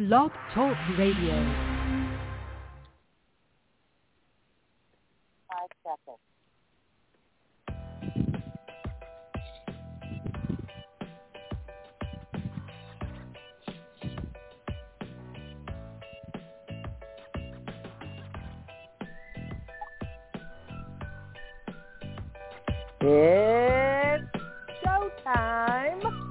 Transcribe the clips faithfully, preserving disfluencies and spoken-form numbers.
Blog Talk Radio. Five seconds. It's showtime.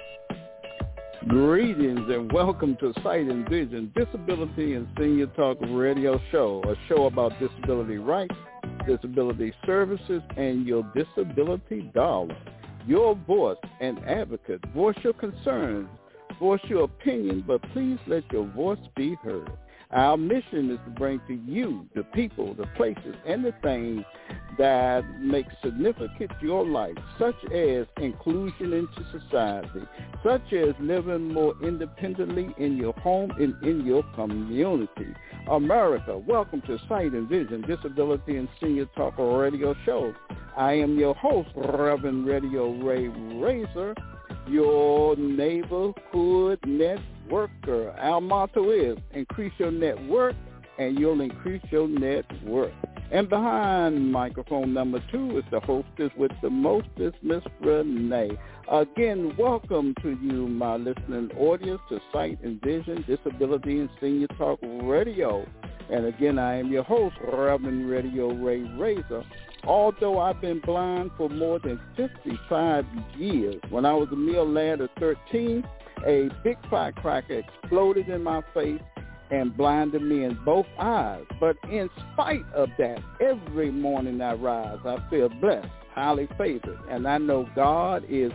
Greetings and welcome to Sight and Vision Disability and Senior Talk Radio Show, a show about disability rights, disability services, and your disability dollar. Your voice and advocate. Voice your concerns. Voice your opinion, but please let your voice be heard. Our mission is to bring to you the people, the places, and the things that make significant your life, such as inclusion into society, such as living more independently in your home and in your community. America, welcome to Sight and Vision Disability and Senior Talk Radio Show. I am your host, Reverend Radio Ray Razor, your neighborhood networker. Our motto is increase your network and you'll increase your net worth. And behind microphone number two is the hostess with the mostest, Miss Renee. Again, welcome to you, my listening audience, to Sight and Vision Disability and Senior Talk Radio. And again, I am your host, Reverend Radio Ray Razor. Although I've been blind for more than fifty-five years, when I was a mere lad of thirteen, a big firecracker exploded in my face and blinded me in both eyes. But in spite of that, every morning I rise, I feel blessed, highly favored, and I know God is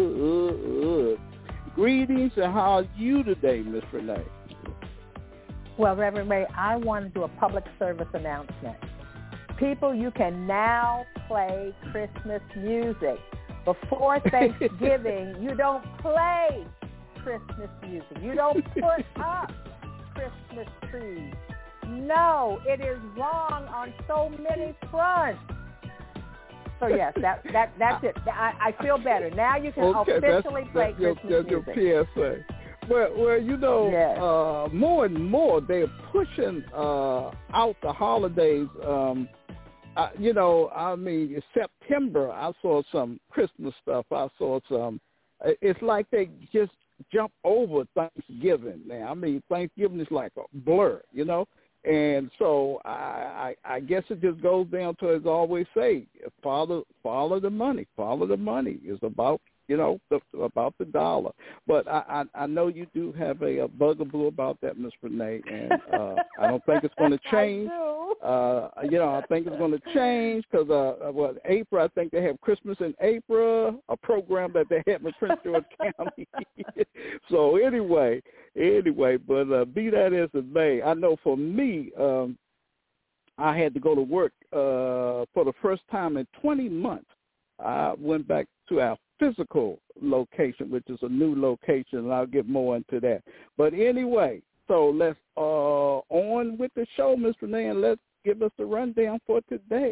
good. Greetings, and how are you today, Miss Renee? Well, Reverend Ray, I want to do a public service announcement. People, you can now play Christmas music. Before Thanksgiving, you don't play Christmas music. You don't put up Christmas trees. No, it is wrong on so many fronts. So yes, that that that's it. I, I feel better now. You can okay, officially that's, play that's Christmas your, music. That's your P S A. Well, well, you know, yes. uh, more and more they're pushing uh, out the holidays. Um, uh, you know, I mean, in September I saw some Christmas stuff. I saw some. It's like they just jump over Thanksgiving now. I mean, Thanksgiving is like a blur, you know. And so I, I, I guess it just goes down to, as I always say, follow follow the money. Follow the money. It's about, you know, the, about the dollar. But I, I, I know you do have a, a bugaboo about that, Miss Renee, and uh, I don't think it's going to change. Uh, you know, I think it's going to change because, uh, well, April, I think they have Christmas in April, a program that they have in Prince George County. So anyway, anyway, but uh, be that as it may, I know for me, um, I had to go to work uh, for the first time in twenty months. I went back to our physical location, which is a new location, and I'll get more into that. But anyway, so let's uh, on with the show, Mister Renee, and let's give us the rundown for today.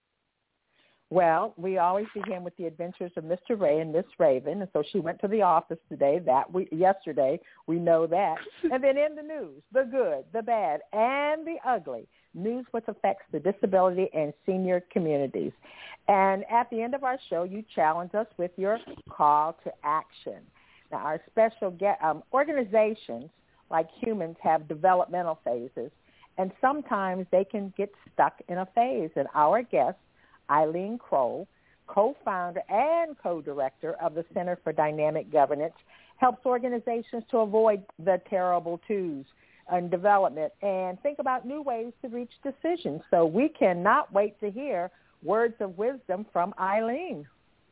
Well, we always begin with the adventures of Mister Ray and Miss Raven, and so she went to the office today. That we yesterday, we know that. And then in the news, the good, the bad, and the ugly. News which affects the disability and senior communities. And at the end of our show, you challenge us with your call to action. Now, our special get, um, organizations, like humans, have developmental phases, and sometimes they can get stuck in a phase. And our guest, Eileen Kroll, co-founder and co-director of the Center for Dynamic Governance, helps organizations to avoid the terrible twos in development and think about new ways to reach decisions. So we cannot wait to hear words of wisdom from Eileen.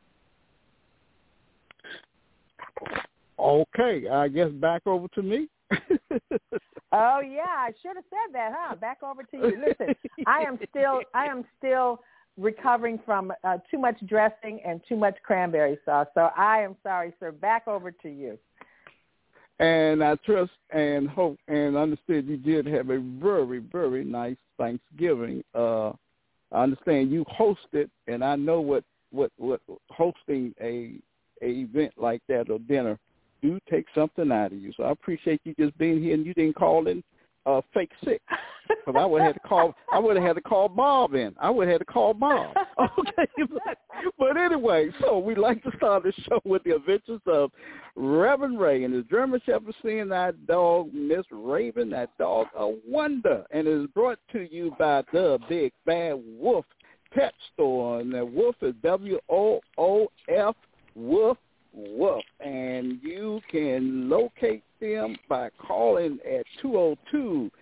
Okay, I guess back over to me. Oh yeah, I should have said that, huh? Back over to you. Listen, I am still, I am still recovering from uh, too much dressing and too much cranberry sauce. So I am sorry, sir. Back over to you. And I trust and hope and understood you did have a very, very nice Thanksgiving. Uh, I understand you hosted, and I know what, what, what hosting a, a event like that or dinner do take something out of you. So I appreciate you just being here, and you didn't call in uh, fake sick. Because I would have had to call. I would have had to call Bob in. I would have had to call Bob. Okay, but, but anyway, so we like to start the show with the adventures of Reverend Ray and his German Shepherd, seeing that dog, Miss Raven, that dog a wonder, and it is brought to you by the Big Bad Wolf Pet Store, and the Wolf is W O O F Wolf Wolf, and you can locate them by calling at two oh two,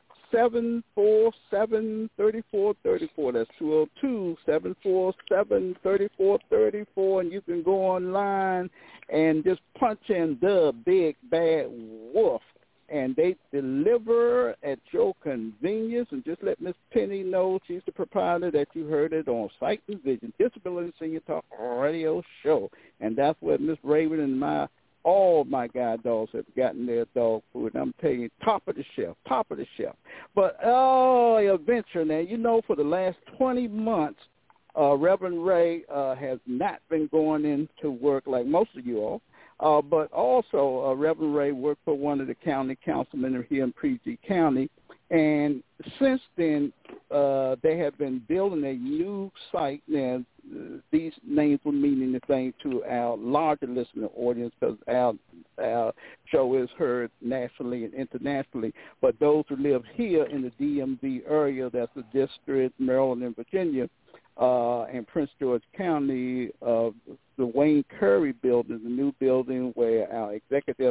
seven four seven, three four three four. That's two oh two, seven four seven, three four three four, and you can go online and just punch in the Big Bad Wolf, and they deliver at your convenience. And just let Miss Penny know, she's the proprietor, that you heard it on Sight and Vision Disability Senior Talk Radio Show. And that's where Miss Raven and my all my guide dogs have gotten their dog food. And I'm telling you, top of the shelf, top of the shelf. But, oh, adventure now. You know, for the last twenty months, uh, Reverend Ray uh, has not been going into work like most of you all. Uh, but also, uh, Reverend Ray worked for one of the county councilmen here in P G County. And since then, uh, they have been building a new site. Now, uh, these names will mean anything to our larger listener audience, because our, our show is heard nationally and internationally. But those who live here in the D M V area, that's the District, Maryland, and Virginia, uh, and Prince George County, uh, the Wayne Curry building, the new building where our executive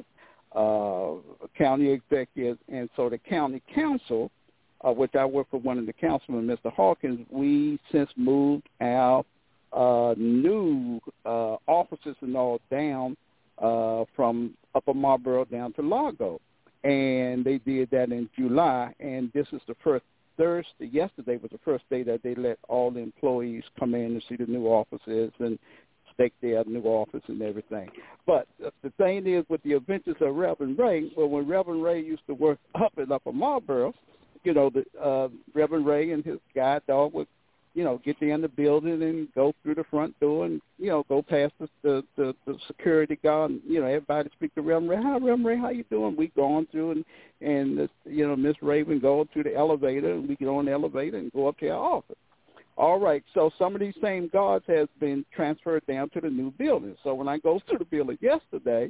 uh, county executives, and so the county council, uh, which I work for one of the councilmen, Mister Hawkins, we since moved our uh, new uh, offices and all down uh, from Upper Marlboro down to Largo. And they did that in July, and this is the first Thursday, yesterday was the first day that they let all the employees come in and see the new offices and stake their new office and everything. But the thing is, with the adventures of Reverend Ray, well, when Reverend Ray used to work up in Upper Marlboro, you know, the uh, Reverend Ray and his guide dog would, you know, get there in the building and go through the front door and, you know, go past the the, the, the security guard and, you know, everybody speak to Reverend Ray. Hi, Reverend Ray, how you doing? We going through and, and this, you know, Miss Raven going through the elevator, and we get on the elevator and go up to our office. All right, so some of these same guards has been transferred down to the new building. So when I go to the building yesterday,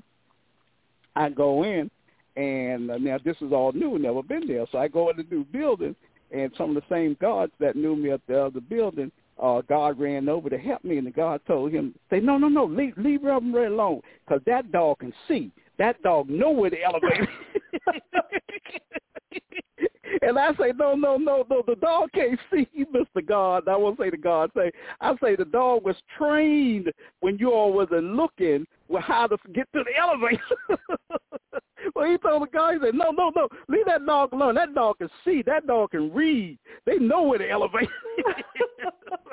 I go in, and uh, now this is all new, never been there. So I go in the new building, and some of the same guards that knew me at the other building, uh, God ran over to help me, and the guard told him, say, no, no, no, leave, leave Reverend Ray alone, because that dog can see. That dog know where the elevator And I say, no, no, no, no, the dog can't see, Mister God. I won't say the God. Say, I say the dog was trained when you all wasn't looking with how to get to the elevator. Well, he told the guy, he said, no, no, no, leave that dog alone. That dog can see. That dog can read. They know where the elevator is.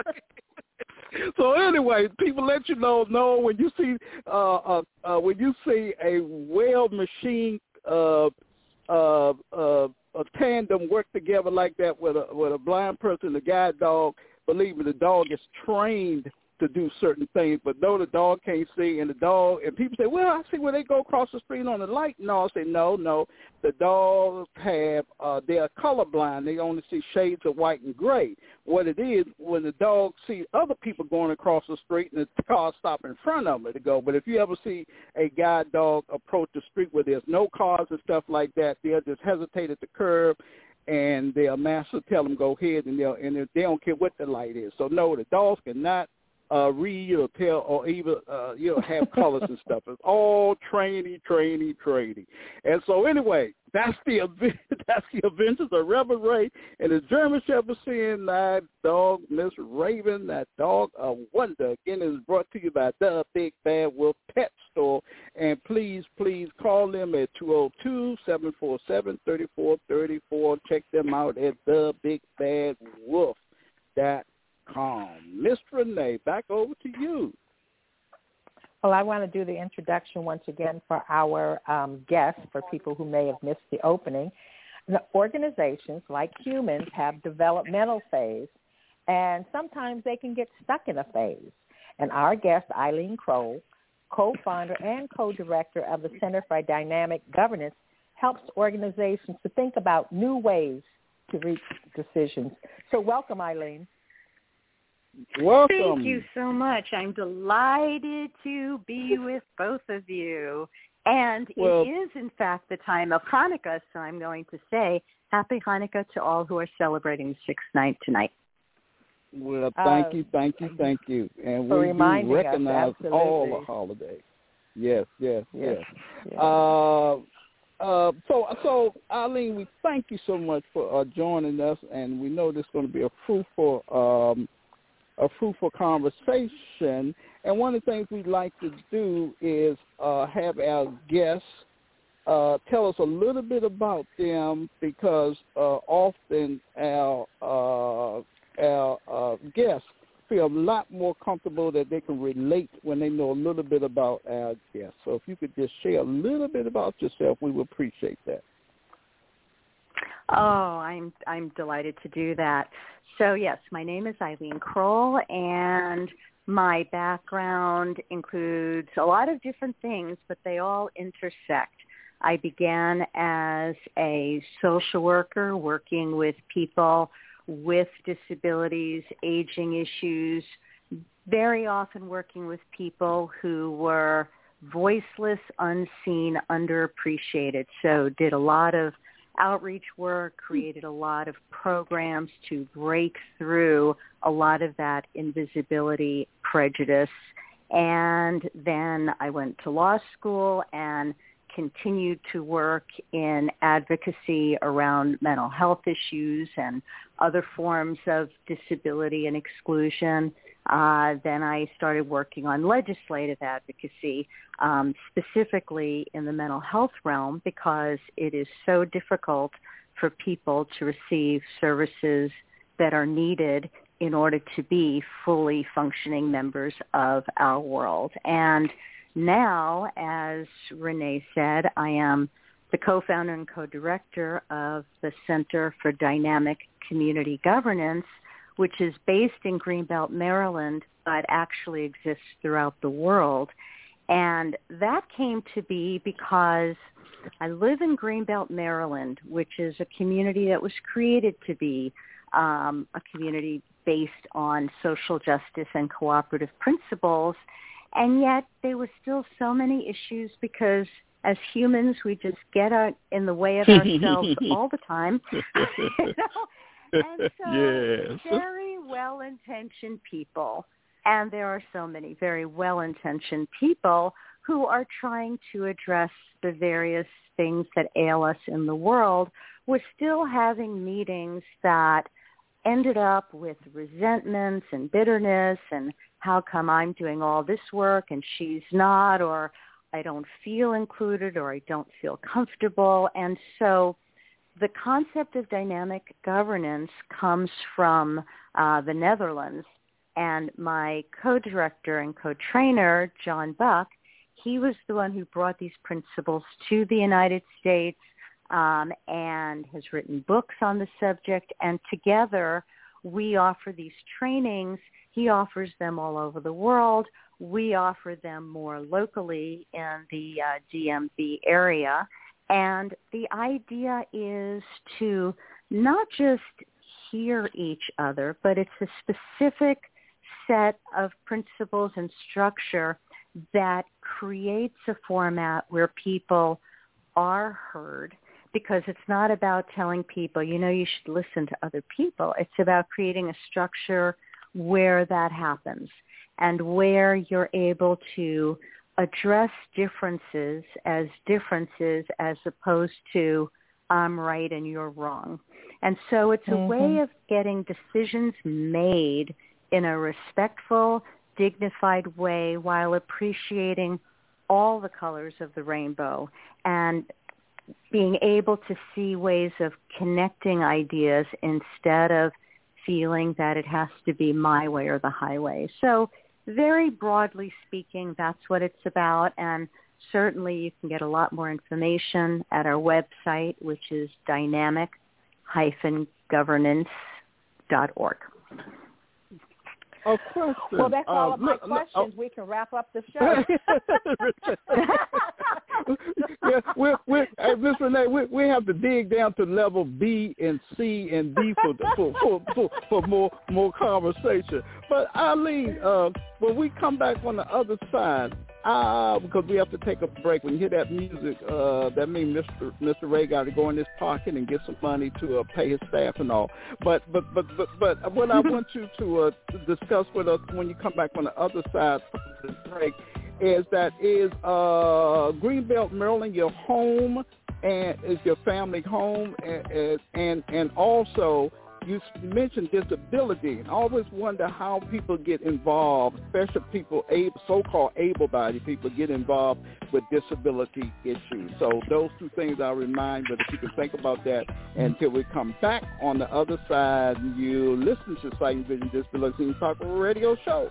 So anyway, people let you know, no, when you see uh, uh, uh, when you see a well machined uh, uh, uh, a tandem work together like that with a with a blind person, a guide dog, believe me, the dog is trained to do certain things, but no, the dog can't see, and the dog, and people say, well, I see where they go across the street on the light. No, I say, no, no, the dogs have, uh, they are colorblind. They only see shades of white and gray. What it is, when the dog sees other people going across the street and the car stop in front of them to go, but if you ever see a guide dog approach the street where there's no cars and stuff like that, they'll just hesitate at the curb, and their master tell them go ahead, and, they'll, and they don't care what the light is. So, no, the dogs cannot Uh, read or tell or even, uh, you know, have colors and stuff. It's all trainy, trainy, trainy. And so anyway, that's the that's the adventures of Reverend Ray and his German Shepherd, seeing that dog, Miss Raven, that dog of wonder. Again, is brought to you by the Big Bad Wolf Pet Store. And please, please call them at two oh two, seven four seven, three four three four. Check them out at the Big Bad Wolf. That Calm. Miss Renee, back over to you. Well, I want to do the introduction once again for our um, guests, for people who may have missed the opening. The organizations, like humans, have developmental phase, and sometimes they can get stuck in a phase. And our guest, Eileen Kroll, co-founder and co-director of the Center for Dynamic Governance, helps organizations to think about new ways to reach decisions. So welcome, Eileen. Welcome. Thank you so much. I'm delighted to be with both of you. And well, it is, in fact, the time of Hanukkah, so I'm going to say Happy Hanukkah to all who are celebrating the sixth night tonight. Well, thank uh, you, thank you, thank you. And for we reminding do recognize us, all absolutely. the holidays. Yes, yes, yes. Yes, yes. Uh, uh, so, so Eileen, we thank you so much for uh, joining us, and we know this is going to be a fruitful, um, a fruitful conversation. And one of the things we'd like to do is uh, have our guests uh, tell us a little bit about them, because uh, often our uh, our uh, guests feel a lot more comfortable that they can relate when they know a little bit about our guests. So if you could just share a little bit about yourself, we would appreciate that. Oh, I'm I'm delighted to do that. So yes, my name is Eileen Kroll, and my background includes a lot of different things, but they all intersect. I began as a social worker working with people with disabilities, aging issues, very often working with people who were voiceless, unseen, underappreciated. So did a lot of outreach work, created a lot of programs to break through a lot of that invisibility, prejudice. And then I went to law school and continued to work in advocacy around mental health issues and other forms of disability and exclusion. Uh, then I started working on legislative advocacy, um, specifically in the mental health realm, because it is so difficult for people to receive services that are needed in order to be fully functioning members of our world. And now, as Renee said, I am the co-founder and co-director of the Center for Dynamic Community Governance, which is based in Greenbelt, Maryland, but actually exists throughout the world. And that came to be because I live in Greenbelt, Maryland, which is a community that was created to be um, a community based on social justice and cooperative principles. And yet there were still so many issues because as humans, we just get out in the way of ourselves all the time. You know? And so yes. very well-intentioned people, and there are so many very well-intentioned people who are trying to address the various things that ail us in the world, we're still having meetings that ended up with resentments and bitterness and how come I'm doing all this work and she's not, or I don't feel included, or I don't feel comfortable. And so the concept of dynamic governance comes from uh, the Netherlands. And my co-director and co-trainer, John Buck, he was the one who brought these principles to the United States um, and has written books on the subject. And together we offer these trainings. He offers them all over the world. We offer them more locally in the uh, D M V area. And the idea is to not just hear each other, but it's a specific set of principles and structure that creates a format where people are heard, because it's not about telling people, you know, you should listen to other people. It's about creating a structure where that happens and where you're able to address differences as differences as opposed to I'm right and you're wrong. And so it's a mm-hmm. way of getting decisions made in a respectful, dignified way while appreciating all the colors of the rainbow and being able to see ways of connecting ideas instead of feeling that it has to be my way or the highway. So very broadly speaking, that's what it's about. And certainly you can get a lot more information at our website, which is dynamic dash governance dot org. a question. Well, that's all uh, of my look, questions. Look, we can wrap up the show. yeah, we we hey, Miss Renee, we we have to dig down to level B and C and D for for for, for, for more more conversation. But Eileen, uh, when we come back on the other side, uh, because we have to take a break. When you hear that music, uh, that means Mister Mister Ray got to go in his pocket and get some money to uh, pay his staff and all. But but but but but what I want you to uh, discuss with us when you come back on the other side from this break is that is uh, Greenbelt, Maryland, your home, and is your family home, and and and also you mentioned disability, and I always wonder how people get involved, especially people, able, so-called able-bodied people, get involved with disability issues. So those two things I'll remind, but if you can think about that until we come back on the other side, you listen to Sight and Vision Disability Talk Radio Show.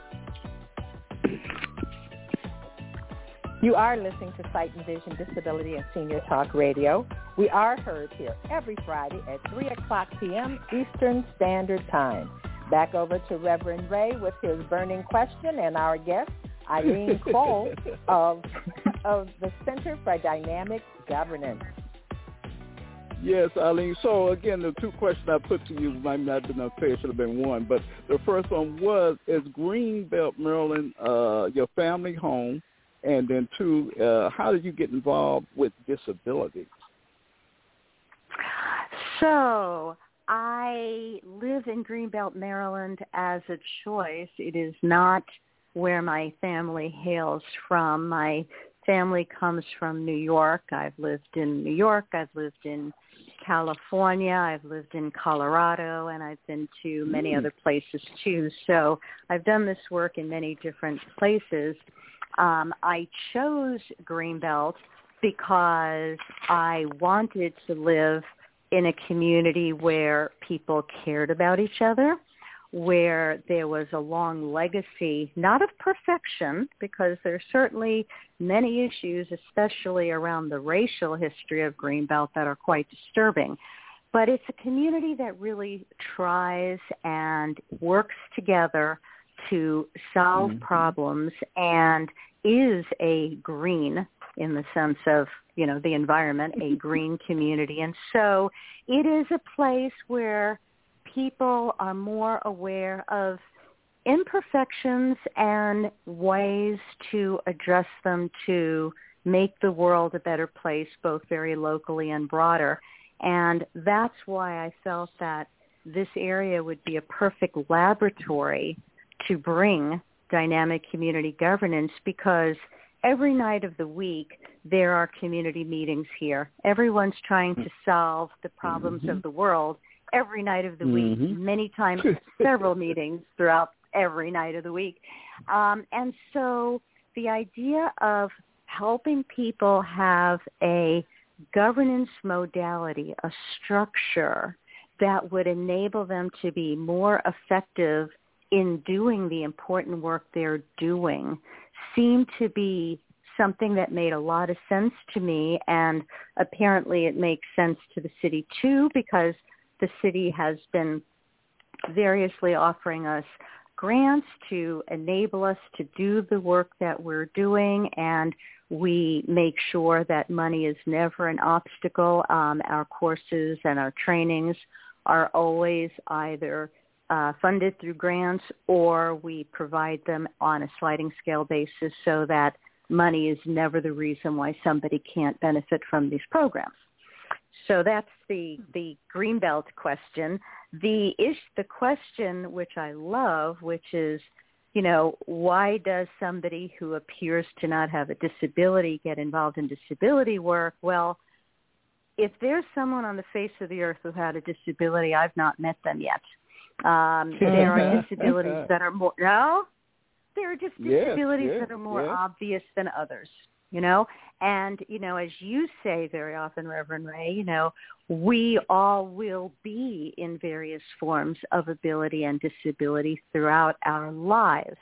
You are listening to Sight and Vision Disability and Senior Talk Radio. We are heard here every Friday at three o'clock p.m. Eastern Standard Time. Back over to Reverend Ray with his burning question and our guest, Eileen Cole of, of the Center for Dynamic Governance. Yes, Eileen. So, again, the two questions I put to you might not have been unfair. It should have been one. But the first one was, is Greenbelt, Maryland, uh, your family home? And then, two, uh, how did you get involved with disability? So I live in Greenbelt, Maryland as a choice. It is not where my family hails from. My family comes from New York. I've lived in New York. I've lived in California. I've lived in Colorado, and I've been to many mm. other places too. So I've done this work in many different places. Um, I chose Greenbelt because I wanted to live in a community where people cared about each other, where there was a long legacy, not of perfection, because there's certainly many issues, especially around the racial history of Greenbelt, that are quite disturbing. But it's a community that really tries and works together to solve mm-hmm. problems and is a green, in the sense of, you know, the environment, a green community. And so it is a place where people are more aware of imperfections and ways to address them to make the world a better place, both very locally and broader. And that's why I felt that this area would be a perfect laboratory to bring dynamic community governance, because every night of the week there are community meetings here. Everyone's trying to solve the problems mm-hmm. of the world every night of the mm-hmm. week, many times, several meetings throughout every night of the week. Um, and so the idea of helping people have a governance modality, a structure that would enable them to be more effective in doing the important work they're doing seemed to be something that made a lot of sense to me, and apparently it makes sense to the city too, because the city has been variously offering us grants to enable us to do the work that we're doing, and we make sure that money is never an obstacle. Um, our courses and our trainings are always either Uh, funded through grants, or we provide them on a sliding scale basis so that money is never the reason why somebody can't benefit from these programs. So that's the, the Greenbelt question. The ish, the question which I love, which is, you know, why does somebody who appears to not have a disability get involved in disability work? Well, if there's someone on the face of the earth who had a disability, I've not met them yet. Um, there are disabilities that are more, no, there are just disabilities yes, yes, that are more yes. obvious than others, you know, and, you know, as you say very often, Reverend Ray, you know, we all will be in various forms of ability and disability throughout our lives.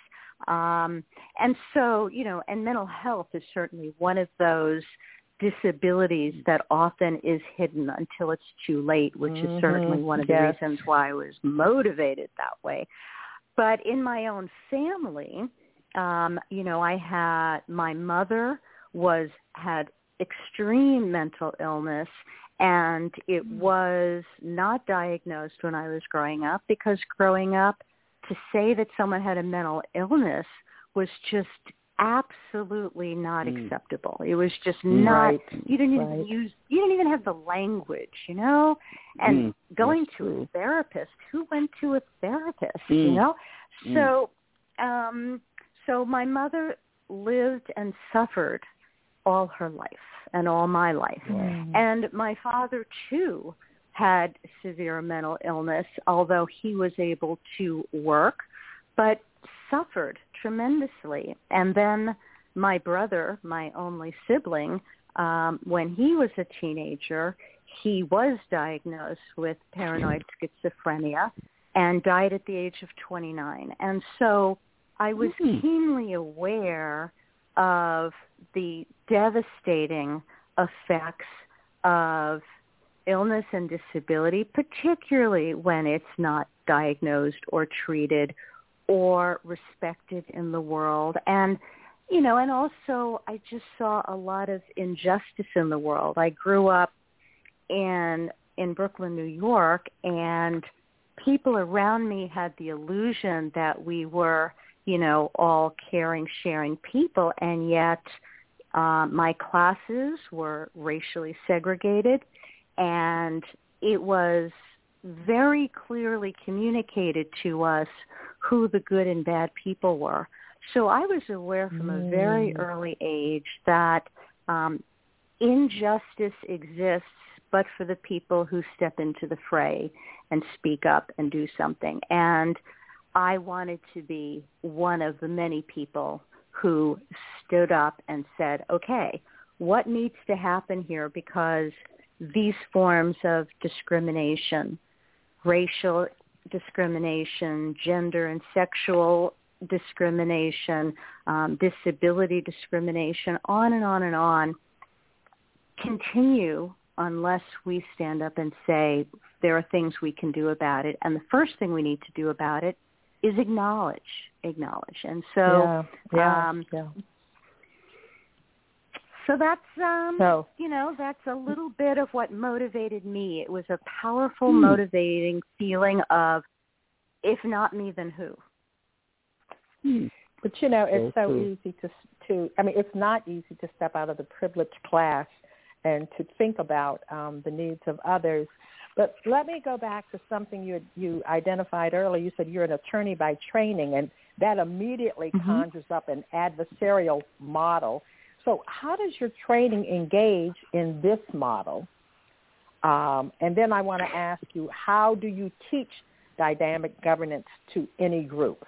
Um, and so, you know, and mental health is certainly one of those disabilities that often is hidden until it's too late, which mm-hmm. is certainly one of the yes. reasons why I was motivated that way. but in my own family, um, you know, I had my mother was had extreme mental illness, and it was not diagnosed when I was growing up, because growing up, to say that someone had a mental illness was just absolutely not mm. acceptable. It was just not, right. you didn't right. even use, you didn't even have the language, you know, and mm. going That's to true. a therapist, who went to a therapist, mm. you know? Mm. So, um, so my mother lived and suffered all her life and all my life. Mm. And my father, too, had severe mental illness, although he was able to work, but suffered tremendously. And then my brother, my only sibling, um, when he was a teenager, he was diagnosed with paranoid schizophrenia and died at the age of twenty-nine. And so I was mm-hmm. keenly aware of the devastating effects of illness and disability, particularly when it's not diagnosed or treated or respected in the world. And, you know, and also I just saw a lot of injustice in the world. I grew up in in Brooklyn, New York, and people around me had the illusion that we were, you know, all caring, sharing people, and yet uh, my classes were racially segregated, and it was very clearly communicated to us who the good and bad people were. So I was aware from mm. a very early age that um, injustice exists, but for the people who step into the fray and speak up and do something. And I wanted to be one of the many people who stood up and said, okay, what needs to happen here? Because these forms of discrimination, racial discrimination, gender and sexual discrimination, um, disability discrimination, on and on and on, continue unless we stand up and say there are things we can do about it. And the first thing we need to do about it is acknowledge, acknowledge. And so, yeah, yeah, um, yeah. so that's, um, so, you know, that's a little bit of what motivated me. It was a powerful, hmm. motivating feeling of, if not me, then who? Hmm. But, you know, it's so, so easy to, to, I mean, it's not easy to step out of the privileged class and to think about um, the needs of others. But let me go back to something you you identified earlier. You said you're an attorney by training, and that immediately mm-hmm. conjures up an adversarial model. So how does your training engage in this model? Um, and then I want to ask you, how do you teach dynamic governance to any group?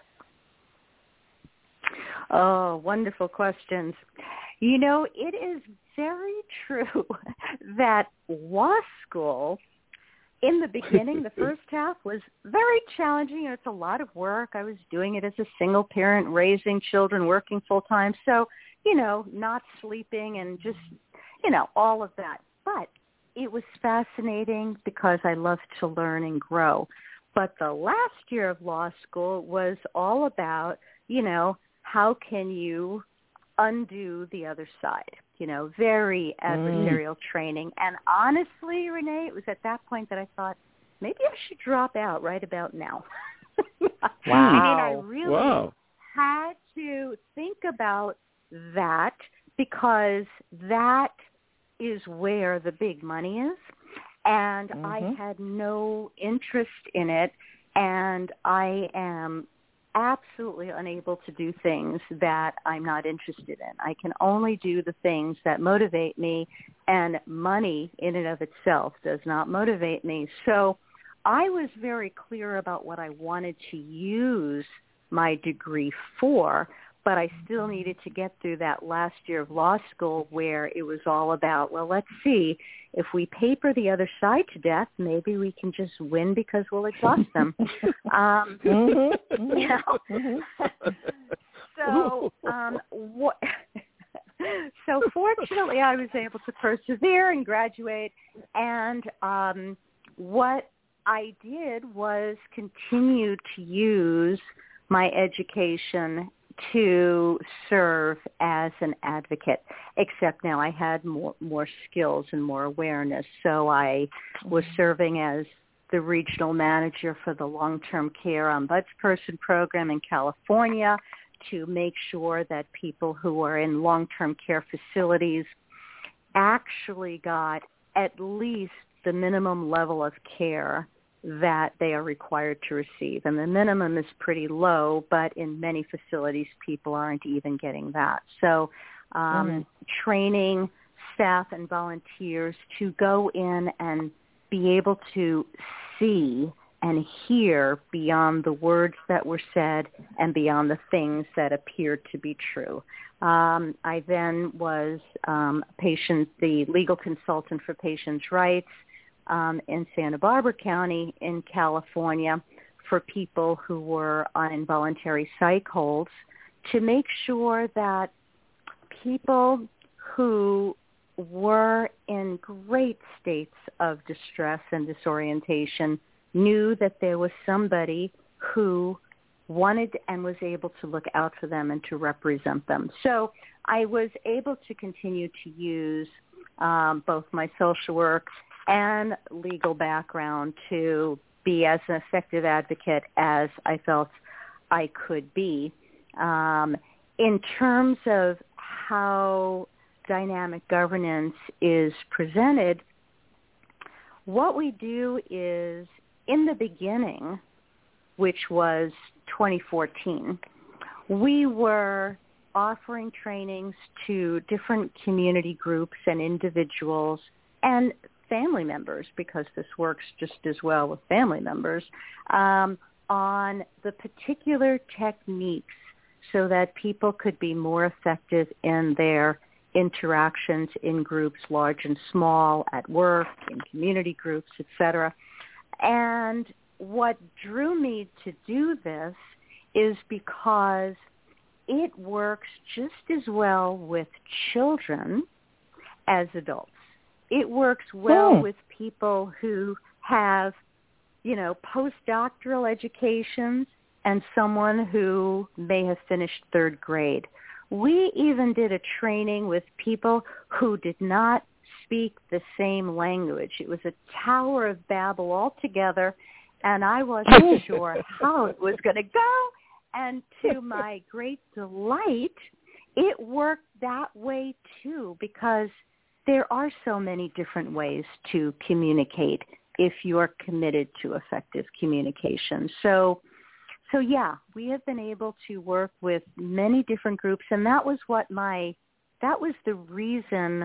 Oh, wonderful questions. You know, it is very true that law school, in the beginning, the first half was very challenging. It's a lot of work. I was doing it as a single parent, raising children, working full time. So, you know, not sleeping and just, you know, all of that. But it was fascinating because I love to learn and grow. But the last year of law school was all about, you know, how can you undo the other side, you know, very adversarial mm. training. And honestly, Renee, it was at that point that I thought, maybe I should drop out right about now. Wow. I mean, I really wow. had to think about that because that is where the big money is. And mm-hmm. I had no interest in it. And I am absolutely unable to do things that I'm not interested in. I can only do the things that motivate me, and money in and of itself does not motivate me. So I was very clear about what I wanted to use my degree for, but I still needed to get through that last year of law school where it was all about, well, let's see, if we paper the other side to death, maybe we can just win because we'll exhaust them. um, mm-hmm. You know? Mm-hmm. so, um, what? So fortunately, I was able to persevere and graduate. And um, what I did was continue to use my education to serve as an advocate, except now I had more, more skills and more awareness. So I was serving as the regional manager for the long-term care ombudsperson program in California to make sure that people who are in long-term care facilities actually got at least the minimum level of care that they are required to receive. And the minimum is pretty low, but in many facilities, people aren't even getting that. So um, mm-hmm. training staff and volunteers to go in and be able to see and hear beyond the words that were said and beyond the things that appeared to be true. Um, I then was um, patient, the legal consultant for patients' rights um, in Santa Barbara County in California for people who were on involuntary psych holds to make sure that people who were in great states of distress and disorientation knew that there was somebody who wanted and was able to look out for them and to represent them. So I was able to continue to use um, both my social work and legal background to be as an effective advocate as I felt I could be. Um, in terms of how dynamic governance is presented, what we do is, in the beginning, which was twenty fourteen, we were offering trainings to different community groups and individuals and family members, because this works just as well with family members, um, on the particular techniques so that people could be more effective in their interactions in groups, large and small, at work, in community groups, et cetera. And what drew me to do this is because it works just as well with children as adults. It works well Hmm. with people who have, you know, postdoctoral educations and someone who may have finished third grade. We even did a training with people who did not speak the same language. It was a Tower of Babel altogether, and I wasn't sure how it was going to go. And to my great delight, it worked that way too, because there are so many different ways to communicate if you're committed to effective communication. So, so yeah, we have been able to work with many different groups, and that was what my, that was the reason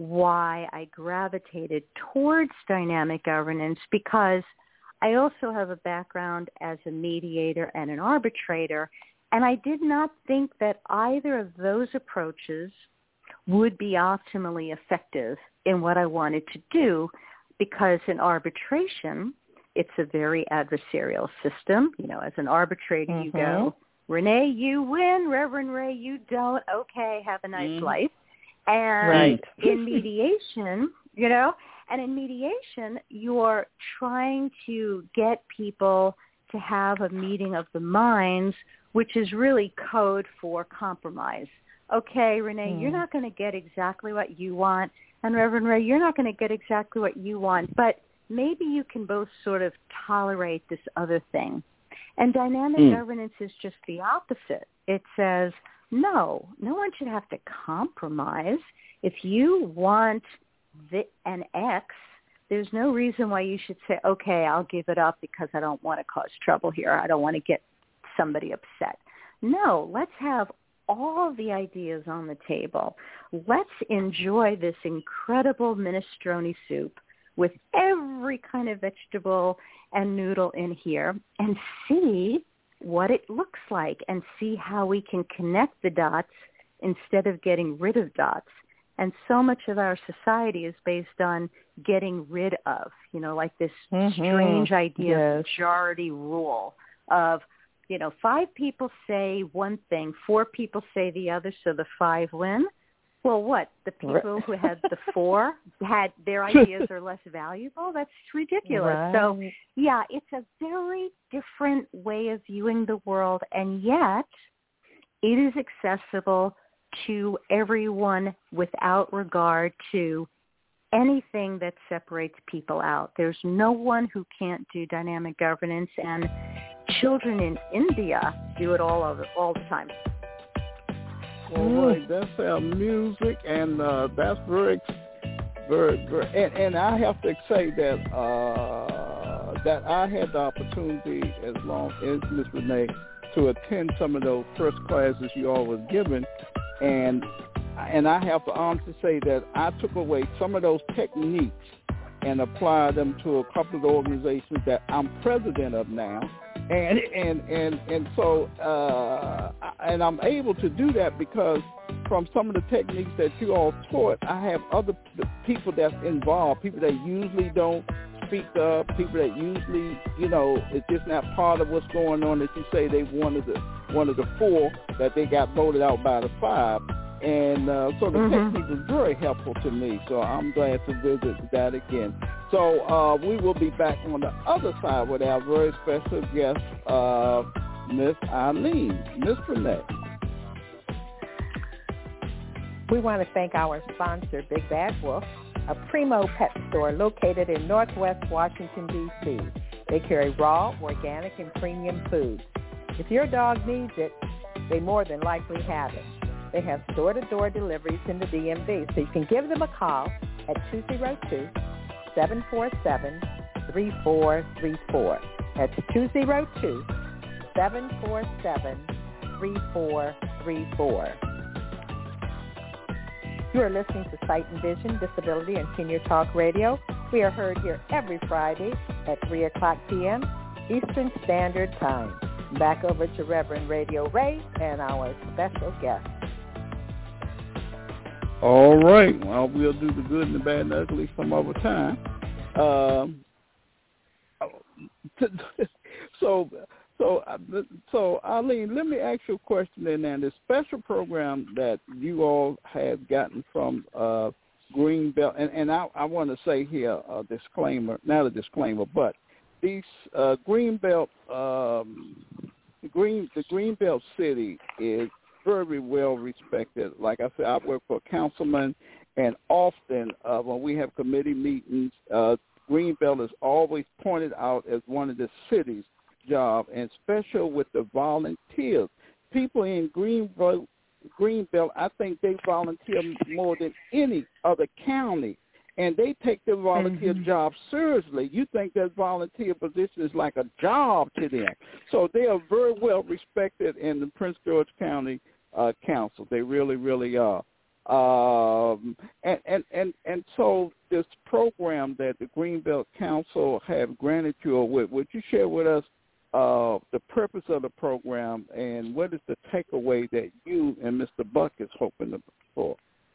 why I gravitated towards dynamic governance, because I also have a background as a mediator and an arbitrator, and I did not think that either of those approaches would be optimally effective in what I wanted to do, because in arbitration, it's a very adversarial system. You know, as an arbitrator, Mm-hmm. you go, Renee, you win. Reverend Ray, you don't. Okay, have a nice Mm. life. And Right. in mediation, you know, and in mediation, you're trying to get people to have a meeting of the minds, which is really code for compromise. Okay, Renee, Mm. you're not going to get exactly what you want, and Reverend Ray, you're not going to get exactly what you want, but maybe you can both sort of tolerate this other thing. And dynamic Mm. governance is just the opposite. It says, no, no one should have to compromise. If you want the, an X, there's no reason why you should say, okay, I'll give it up because I don't want to cause trouble here. I don't want to get somebody upset. No, let's have all the ideas on the table. Let's enjoy this incredible minestrone soup with every kind of vegetable and noodle in here and see what it looks like and see how we can connect the dots instead of getting rid of dots. And so much of our society is based on getting rid of, you know, like this Mhm. strange idea Yes. of majority rule of, you know, five people say one thing, four people say the other, so the five win. Well, what? The people who had the four had their ideas are less valuable? That's ridiculous. Right. So, yeah, it's a very different way of viewing the world, and yet it is accessible to everyone without regard to anything that separates people out. There's no one who can't do dynamic governance, and children in India do it all over, all the time. All right, that's our music, and uh, that's very, very, very, and, and I have to say that uh, that I had the opportunity, as long as Miz Renee, to attend some of those first classes you all was given, and and I have to honestly say that I took away some of those techniques and applied them to a couple of the organizations that I'm president of now. And and and and so uh, and I'm able to do that because from some of the techniques that you all taught, I have other people that's involved, people that usually don't speak up, people that usually, you know, it's just not part of what's going on. As you say, they one of the one of the four that they got voted out by the five. And uh, so the mm-hmm. technique was very helpful to me, so I'm glad to visit that again. So uh, we will be back on the other side with our very special guest, uh, Miss Eileen. Miss Renee. We want to thank our sponsor, Big Bad Wolf, a primo pet store located in Northwest Washington, D C They carry raw, organic, and premium foods. If your dog needs it, they more than likely have it. They have store-to-door deliveries in the D M V, so you can give them a call at two oh two, seven four seven, three four three four. That's two oh two, seven four seven, three four three four. You are listening to Sight and Vision, Disability, and Senior Talk Radio. We are heard here every Friday at three o'clock p.m. Eastern Standard Time. Back over to Reverend Radio Ray and our special guest. All right. Well, we'll do the good and the bad and the ugly some other time. Um, so, so, so, Eileen, let me ask you a question. And then the special program that you all have gotten from uh, Greenbelt, and, and I, I want to say here a disclaimer, not a disclaimer, but these uh, Greenbelt, um, the Green, the Greenbelt City is very well respected. Like I said, I work for a councilman, and often uh, when we have committee meetings, uh, Greenbelt is always pointed out as one of the city's job, and special with the volunteers. People in Greenbelt, Greenbelt, I think they volunteer more than any other county, and they take their volunteer mm-hmm. job seriously. You think that volunteer position is like a job to them. So they are very well respected in the Prince George County uh, Council. They really, really are. Um, and, and, and, and so this program that the Greenbelt Council have granted you with, would you share with us uh, the purpose of the program and what is the takeaway that you and Mister Buck is hoping for?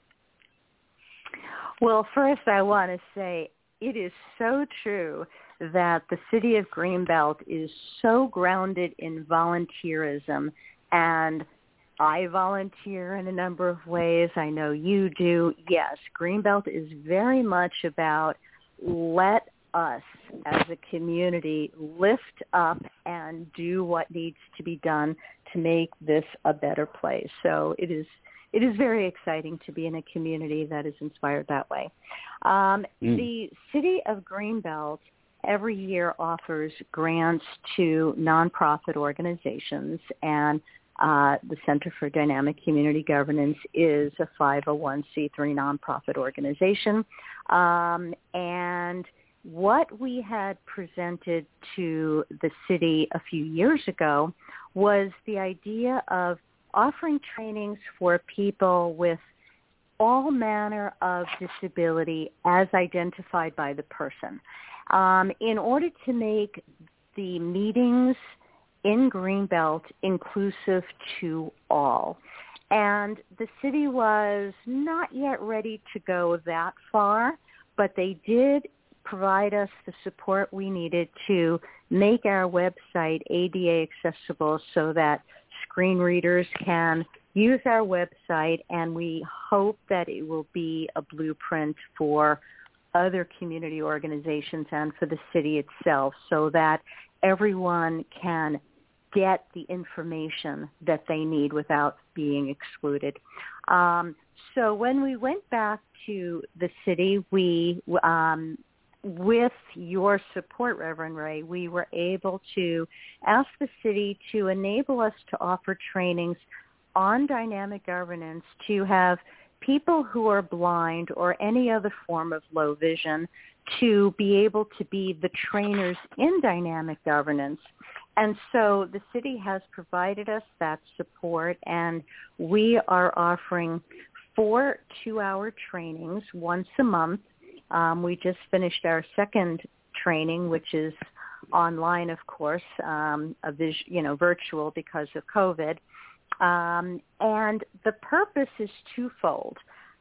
Well, first I want to say it is so true that the city of Greenbelt is so grounded in volunteerism, and I volunteer in a number of ways. I know you do. Yes, Greenbelt is very much about let us as a community lift up and do what needs to be done to make this a better place. So it is It is very exciting to be in a community that is inspired that way. Um, mm. The city of Greenbelt every year offers grants to nonprofit organizations, and uh, the Center for Dynamic Community Governance is a five oh one c three nonprofit organization. Um, and what we had presented to the city a few years ago was the idea of offering trainings for people with all manner of disability as identified by the person, um, in order to make the meetings in Greenbelt inclusive to all. And the city was not yet ready to go that far, but they did provide us the support we needed to make our website A D A accessible so that screen readers can use our website, and we hope that it will be a blueprint for other community organizations and for the city itself, so that everyone can get the information that they need without being excluded. Um, so when we went back to the city, we, um, with your support, Reverend Ray, we were able to ask the city to enable us to offer trainings on dynamic governance to have people who are blind or any other form of low vision to be able to be the trainers in dynamic governance. And so the city has provided us that support, and we are offering four two-hour trainings once a month. Um, we just finished our second training, which is online, of course, um, a vis- you know, virtual because of COVID. Um, and the purpose is twofold.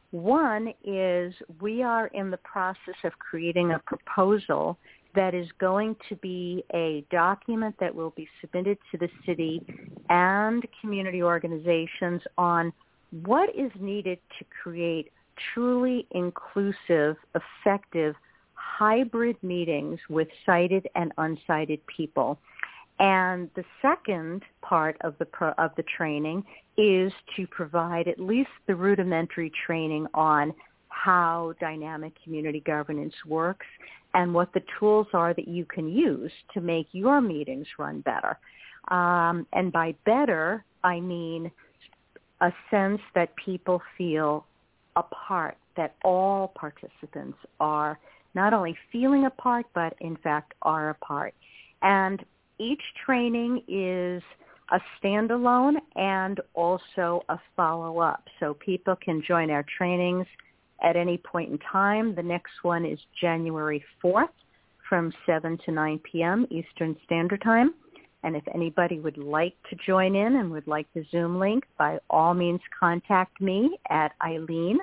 One is we are in the process of creating a proposal that is going to be a document that will be submitted to the city and community organizations on what is needed to create truly inclusive, effective, hybrid meetings with sighted and unsighted people. And the second part of the pro, of the training is to provide at least the rudimentary training on how dynamic community governance works and what the tools are that you can use to make your meetings run better. Um, and by better, I mean a sense that people feel a part, that all participants are not only feeling a part, but in fact are a part. And each training is a standalone and also a follow-up. So people can join our trainings at any point in time. The next one is January fourth from seven to nine p.m. Eastern Standard Time. And if anybody would like to join in and would like the Zoom link, by all means contact me at Eileen,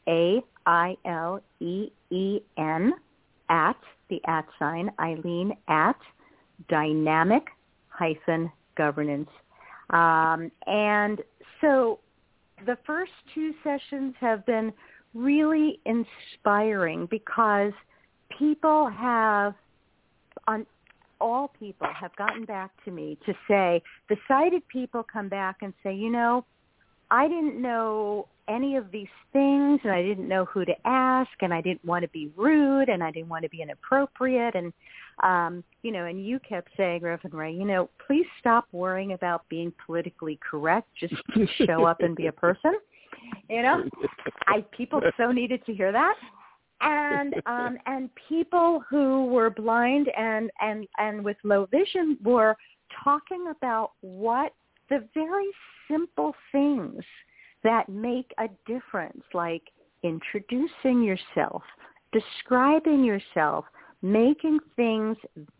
A I L E E N, at the at sign, Eileen at dynamic hyphen governance. Um, and so the first two sessions have been really inspiring because people have, on all people have gotten back to me to say, the sighted people come back and say, you know, I didn't know any of these things, and I didn't know who to ask, and I didn't want to be rude, and I didn't want to be inappropriate, and um, you know, and you kept saying, Reverend Ray, you know, please stop worrying about being politically correct. Just show up and be a person. You know, I people so needed to hear that, and um, and people who were blind and and and with low vision were talking about what the very simple things that make a difference, like introducing yourself, describing yourself, making things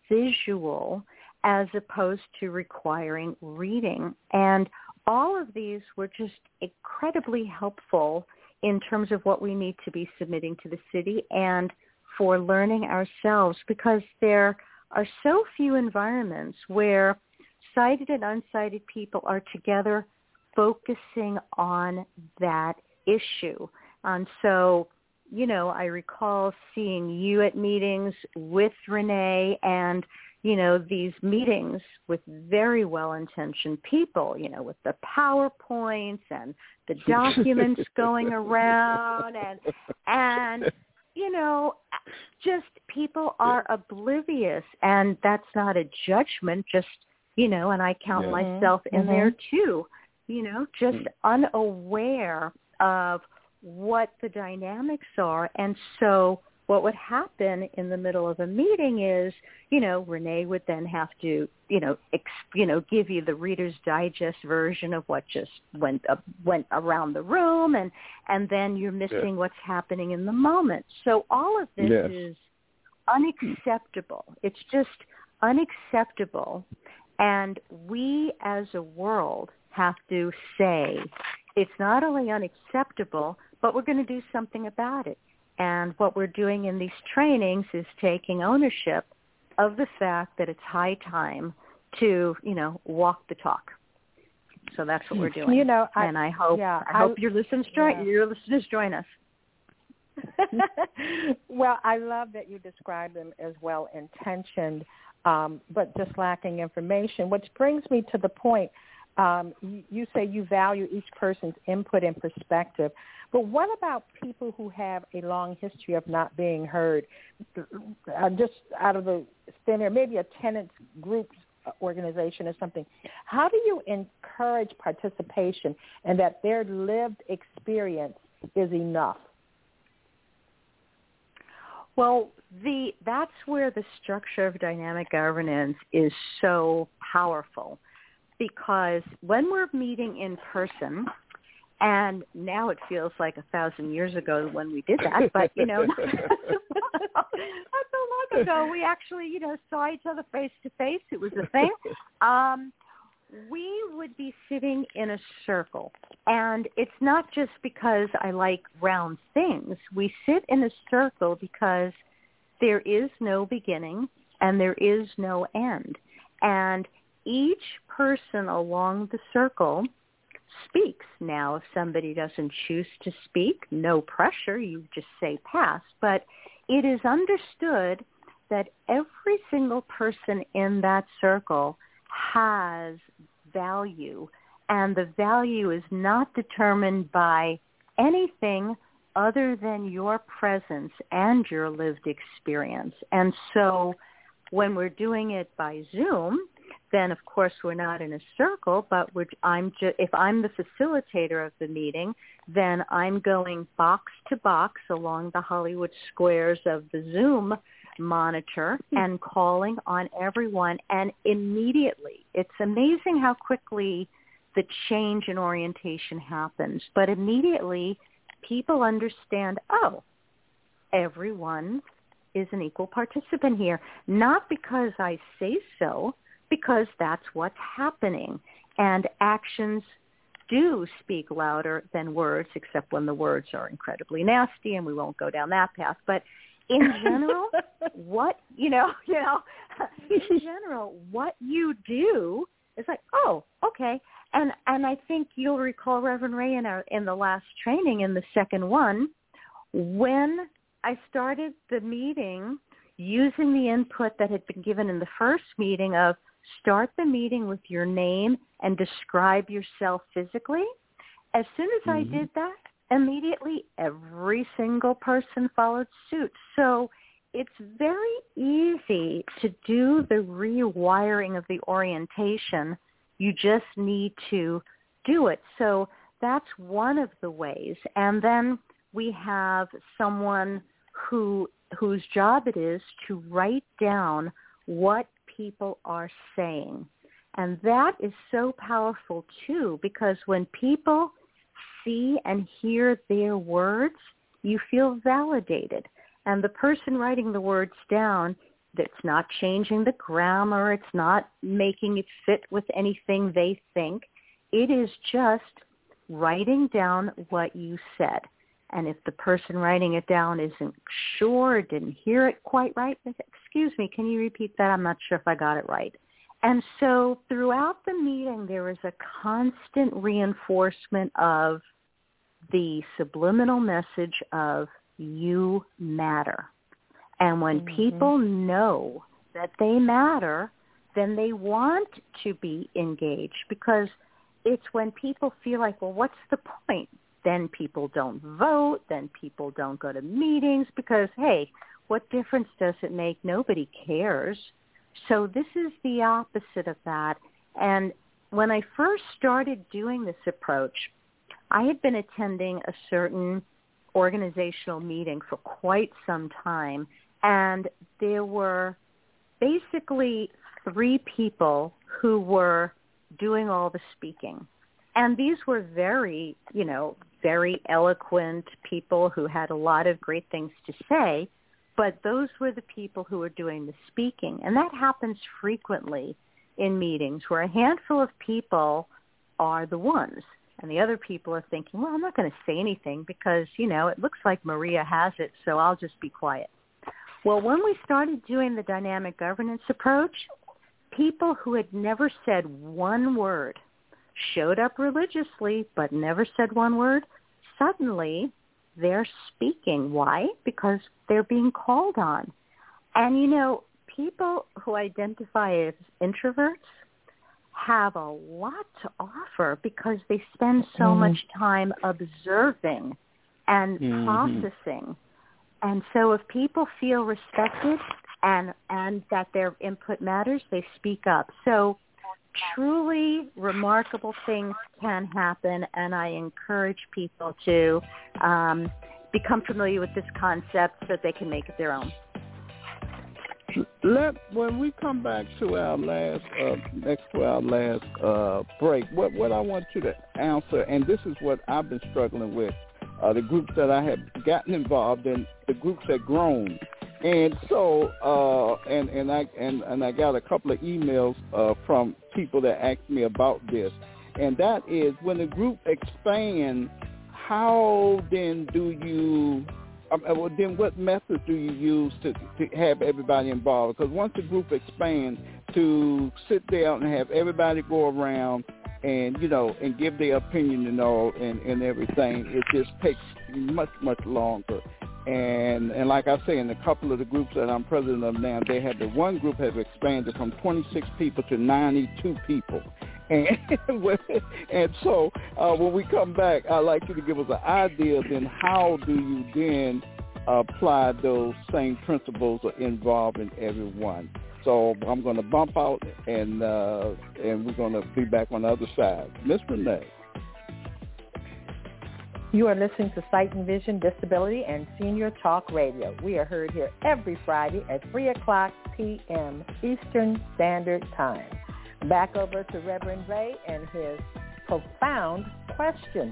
visual as opposed to requiring reading. And all of these were just incredibly helpful in terms of what we need to be submitting to the city and for learning ourselves, because there are so few environments where sighted and unsighted people are together focusing on that issue. And so, you know, I recall seeing you at meetings with Renee and, you know, these meetings with very well-intentioned people, you know, with the PowerPoints and the documents going around and, and, you know, just people are oblivious, and that's not a judgment, just, you know, and I count yeah. myself in mm-hmm. there too, you know, just unaware of what the dynamics are. And so what would happen in the middle of a meeting is, you know, Renee would then have to, you know, ex, you know, give you the Reader's Digest version of what just went uh, went around the room, and and then you're missing yeah. what's happening in the moment. So all of this yes. is unacceptable. It's just unacceptable. And we as a world have to say it's not only unacceptable, but we're going to do something about it. And what we're doing in these trainings is taking ownership of the fact that it's high time to, you know, walk the talk. So that's what we're doing. You know, I, and I hope yeah, I hope I, your listeners join yeah. your listeners join us. Well, I love that you describe them as well intentioned, um, but just lacking information. Which brings me to the point. Um, you, you say you value each person's input and perspective, but what about people who have a long history of not being heard? Uh, just out of the thin air, maybe a tenants group organization or something. How do you encourage participation and that their lived experience is enough? Well, the that's where the structure of dynamic governance is so powerful, because when we're meeting in person, and now it feels like a thousand years ago when we did that, but, you know, not so long ago, we actually, you know, saw each other face to face. It was a thing. Um, we would be sitting in a circle, and it's not just because I like round things. We sit in a circle because there is no beginning and there is no end. And each person along the circle speaks. Now, if somebody doesn't choose to speak, no pressure, you just say pass. But it is understood that every single person in that circle has value, and the value is not determined by anything other than your presence and your lived experience. And so when we're doing it by Zoom, then of course we're not in a circle, but we're, I'm ju- if I'm the facilitator of the meeting, then I'm going box to box along the Hollywood squares of the Zoom monitor and calling on everyone. And immediately, it's amazing how quickly the change in orientation happens. But immediately, people understand, oh, everyone is an equal participant here. Not because I say so, because that's what's happening. And actions do speak louder than words, except when the words are incredibly nasty, and we won't go down that path. But in general, what, you know, you know, in general, what you do is like, oh, okay. And and I think you'll recall, Reverend Ray, in, our, in the last training, in the second one, when I started the meeting using the input that had been given in the first meeting of start the meeting with your name and describe yourself physically, as soon as mm-hmm. I did that, immediately every single person followed suit. So it's very easy to do the rewiring of the orientation. You just need to do it. So that's one of the ways. And then we have someone who whose job it is to write down what people are saying. And that is so powerful, too, because when people see and hear their words, you feel validated. And the person writing the words down, that's not changing the grammar, it's not making it fit with anything they think. It is just writing down what you said. And if the person writing it down isn't sure, didn't hear it quite right, they say, excuse me, can you repeat that? I'm not sure if I got it right. And so throughout the meeting, there is a constant reinforcement of the subliminal message of you matter. And when mm-hmm. people know that they matter, then they want to be engaged, because it's when people feel like, well, what's the point? Then people don't vote, then people don't go to meetings, because, hey, what difference does it make? Nobody cares. So this is the opposite of that. And when I first started doing this approach, I had been attending a certain organizational meeting for quite some time, and there were basically three people who were doing all the speaking. And these were very, you know, very eloquent people who had a lot of great things to say, but those were the people who were doing the speaking. And that happens frequently in meetings where a handful of people are the ones, and the other people are thinking, well, I'm not going to say anything because, you know, it looks like Maria has it, so I'll just be quiet. Well, when we started doing the dynamic governance approach, people who had never said one word showed up religiously but never said one word, suddenly they're speaking. Why? Because they're being called on. And, you know, people who identify as introverts have a lot to offer because they spend so mm-hmm. much time observing and mm-hmm. processing. And so if people feel respected and and that their input matters, they speak up. So truly remarkable things can happen, and I encourage people to um, become familiar with this concept so that they can make it their own. Let when we come back to our last uh, next to our last uh, break, what what I want you to answer, and this is what I've been struggling with, uh, the groups that I have gotten involved in, the groups that grown, and so uh, and and I and, and I got a couple of emails uh, from people that asked me about this, and that is when the group expands, how then do you? Um, well, then what methods do you use to, to have everybody involved? Because once the group expands, to sit down and have everybody go around and, you know, and give their opinion and all and, and everything, it just takes much, much longer. And and like I say, in a couple of the groups that I'm president of now, they had the one group has expanded from twenty-six people to ninety-two people. And and so uh, when we come back, I'd like you to give us an idea then how do you then apply those same principles of involving everyone. So I'm going to bump out and uh, and we're going to be back on the other side. Miz Renee. You are listening to Sight and Vision, Disability, and Senior Talk Radio. We are heard here every Friday at three o'clock p.m. Eastern Standard Time. Back over to Reverend Ray and his profound question.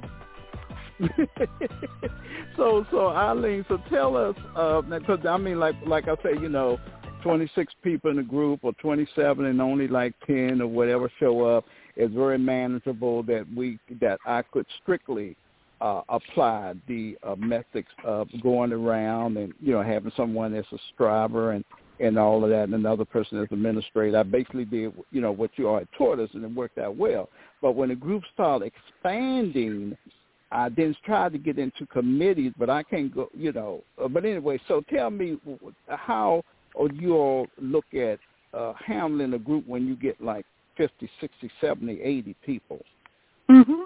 so, so Eileen, so tell us, uh, because I mean, like, like I say, you know, twenty-six people in a group or twenty-seven and only like ten or whatever show up is very manageable. That we, that I could strictly uh, apply the uh, methods of going around and you know having someone that's a striver and. and all of that, and another person as administrator. I basically did, you know, what you all had taught us, and it worked out well. But when the group started expanding, I then tried to get into committees, but I can't go, you know. Uh, but anyway, so tell me how or you all look at uh, handling a group when you get like fifty, sixty, seventy, eighty people. Mm-hmm.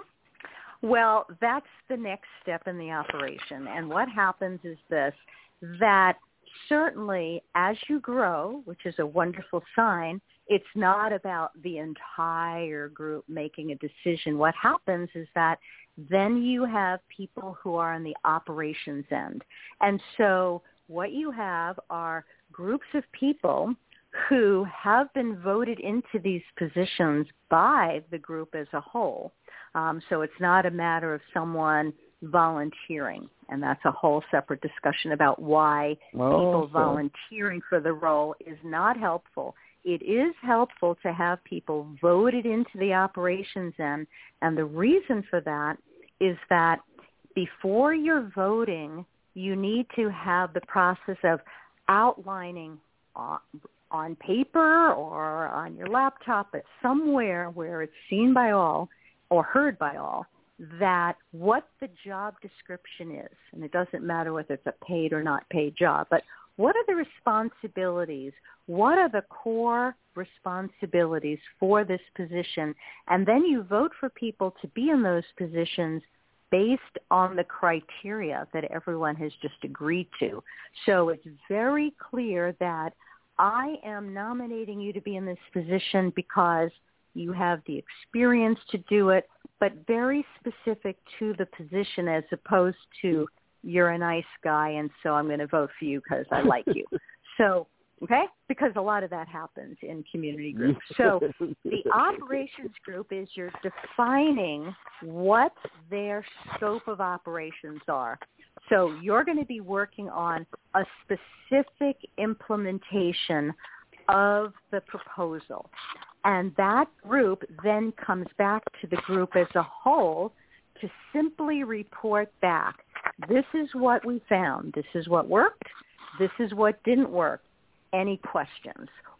Well, that's the next step in the operation. And what happens is this, that certainly, as you grow, which is a wonderful sign, it's not about the entire group making a decision. What happens is that then you have people who are on the operations end. And so what you have are groups of people who have been voted into these positions by the group as a whole. Um, so it's not a matter of someone volunteering, and that's a whole separate discussion about why oh, people so. volunteering for the role is not helpful. It is helpful to have people voted into the operations end, and the reason for that is that before you're voting, you need to have the process of outlining on, on paper or on your laptop, but somewhere where it's seen by all or heard by all, that what the job description is, and it doesn't matter whether it's a paid or not paid job, but what are the responsibilities? What are the core responsibilities for this position? And then you vote for people to be in those positions based on the criteria that everyone has just agreed to. So it's very clear that I am nominating you to be in this position because you have the experience to do it, but very specific to the position as opposed to you're a nice guy and so I'm going to vote for you because I like you. So, okay, because a lot of that happens in community groups. So the operations group is you're defining what their scope of operations are. So you're going to be working on a specific implementation of the proposal. And that group then comes back to the group as a whole to simply report back. This is what we found. This is what worked. This is what didn't work. Any questions?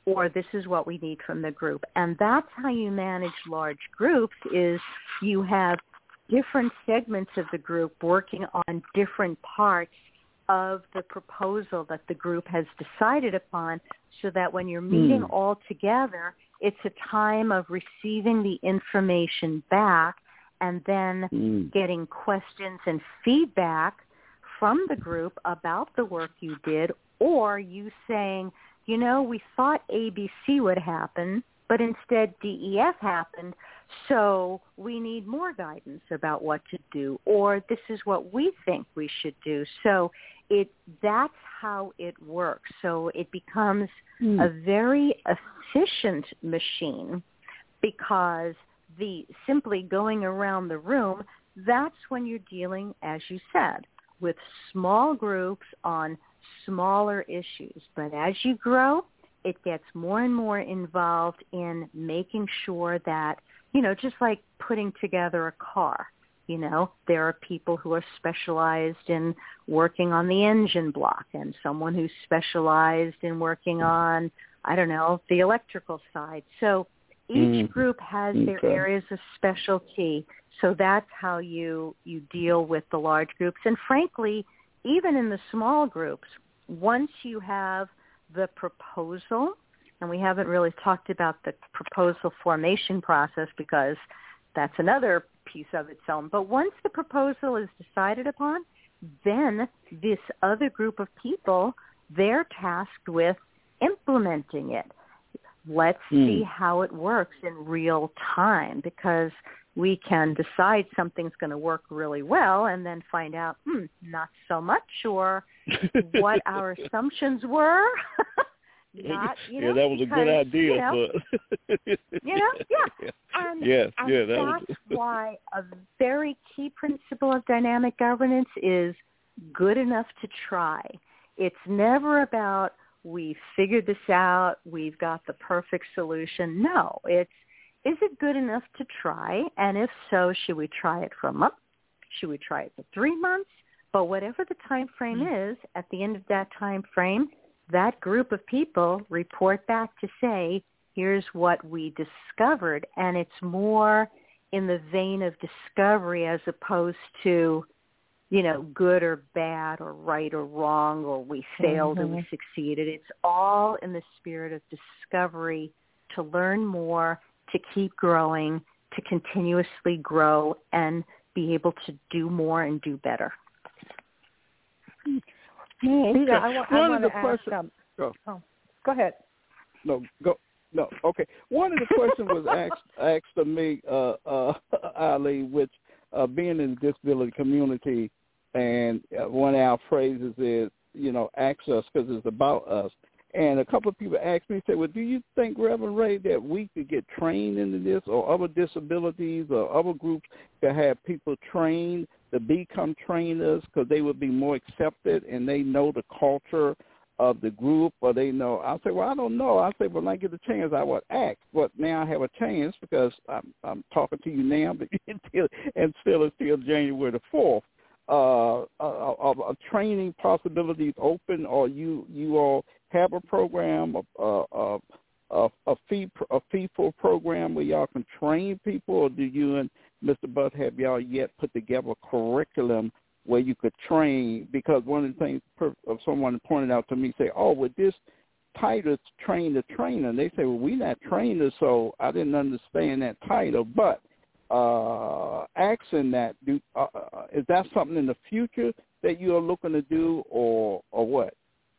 or this is what we need from the group. And that's how you manage large groups, is you have different segments of the group working on different parts of the proposal that the group has decided upon, so that when you're meeting mm. all together, it's a time of receiving the information back and then mm. getting questions and feedback from the group about the work you did, or you saying, you know, we thought A B C would happen, but instead D E F happened, so we need more guidance about what to do, or this is what we think we should do. So it that's how it works. So it becomes mm. a very efficient machine, because the simply going around the room, that's when you're dealing, as you said, with small groups on smaller issues. But as you grow, it gets more and more involved in making sure that, you know, just like putting together a car, you know, there are people who are specialized in working on the engine block, and someone who's specialized in working on, I don't know, the electrical side. So each mm. group has okay. their areas of specialty. So that's how you, you deal with the large groups. And frankly, even in the small groups, once you have the proposal, and we haven't really talked about the proposal formation process because that's another piece of its own, but once the proposal is decided upon, then this other group of people, they're tasked with implementing it. Let's mm. see how it works in real time, because we can decide something's going to work really well and then find out, hmm, not so much, or what our assumptions were. Not, you know, yeah, that was because, a good idea. You know, but you know yeah. And, yes, and yeah, that that's was... why a very key principle of dynamic governance is good enough to try. It's never about, we figured this out, we've got the perfect solution. No, it's, is it good enough to try? And if so, should we try it for a month? Should we try it for three months? But whatever the time frame mm-hmm. is, at the end of that time frame, that group of people report back to say, here's what we discovered. And it's more in the vein of discovery as opposed to, you know, good or bad or right or wrong, or we failed mm-hmm. and we succeeded. It's all in the spirit of discovery, to learn more, to keep growing, to continuously grow and be able to do more and do better. Okay. Yeah, I, wa- I One want of the to questions. ask, um, go. Oh, go ahead. No, go. No, okay. One of the questions was asked asked to me, uh, uh, Ali, which uh, being in the disability community, and uh, one of our phrases is, you know, ask us because it's about us. And a couple of people asked me, said, well, do you think, Reverend Ray, that we could get trained into this, or other disabilities or other groups could have people trained to become trainers because they would be more accepted and they know the culture of the group, or they know? I say, well, I don't know. I say, well, when I get a chance, I would act. But now I have a chance because I'm, I'm talking to you now, but until, and still it's still January the fourth. Uh, uh, uh, training possibilities open, or you you all have a program, a a a, a fee a fee-for program where y'all can train people, or do you and Mister Butt have y'all yet put together a curriculum where you could train? Because one of the things of someone pointed out to me, say, oh, with this title, train the trainer, and they say, well, we're not trainers, so I didn't understand that title, but. Uh, asking that, do, uh, is that something in the future that you are looking to do, or or what?